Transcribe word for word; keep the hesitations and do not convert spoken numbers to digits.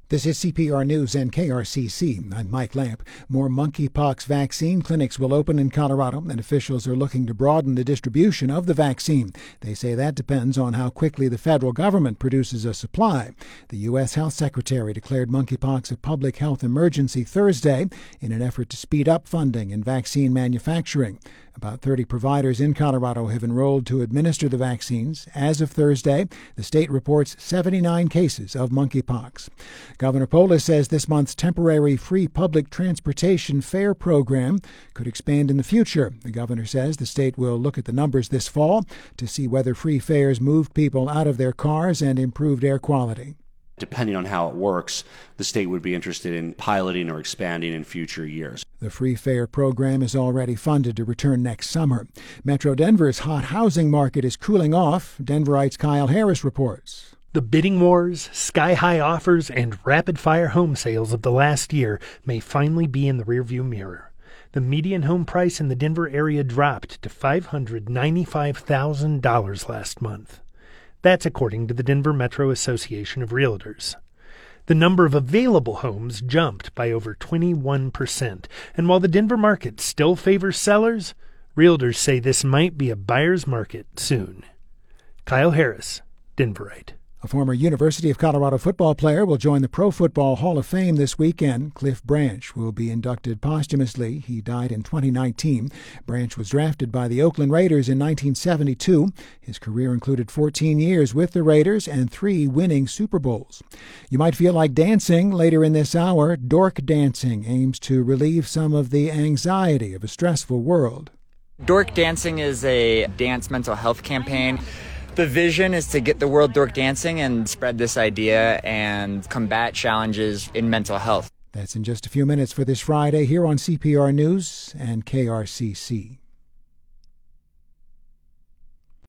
This is C P R News and K R C C. I'm Mike Lamp. More monkeypox vaccine clinics will open in Colorado, and officials are looking to broaden the distribution of the vaccine. They say that depends on how quickly the federal government produces a supply. The U S Health Secretary declared monkeypox a public health emergency Thursday in an effort to speed up funding in vaccine manufacturing. About thirty providers in Colorado have enrolled to administer the vaccines. As of Thursday, the state reports seventy-nine cases of monkeypox. Governor Polis says this month's temporary free public transportation fare program could expand in the future. The governor says the state will look at the numbers this fall to see whether free fares moved people out of their cars and improved air quality. Depending on how it works, the state would be interested in piloting or expanding in future years. The free fare program is already funded to return next summer. Metro Denver's hot housing market is cooling off. Denverite's Kyle Harris reports. The bidding wars, sky-high offers, and rapid-fire home sales of the last year may finally be in the rearview mirror. The median home price in the Denver area dropped to five hundred ninety-five thousand dollars last month. That's according to the Denver Metro Association of Realtors. The number of available homes jumped by over twenty-one percent, and while the Denver market still favors sellers, realtors say this might be a buyer's market soon. Kyle Harris, Denverite. A former University of Colorado football player will join the Pro Football Hall of Fame this weekend. Cliff Branch will be inducted posthumously. He died in twenty nineteen. Branch was drafted by the Oakland Raiders in nineteen seventy-two. His career included fourteen years with the Raiders and three winning Super Bowls. You might feel like dancing later in this hour. Dork Dancing aims to relieve some of the anxiety of a stressful world. Dork Dancing is a dance mental health campaign. The vision is to get the world dork dancing and spread this idea and combat challenges in mental health. That's in just a few minutes for this Friday here on C P R News and K R C C.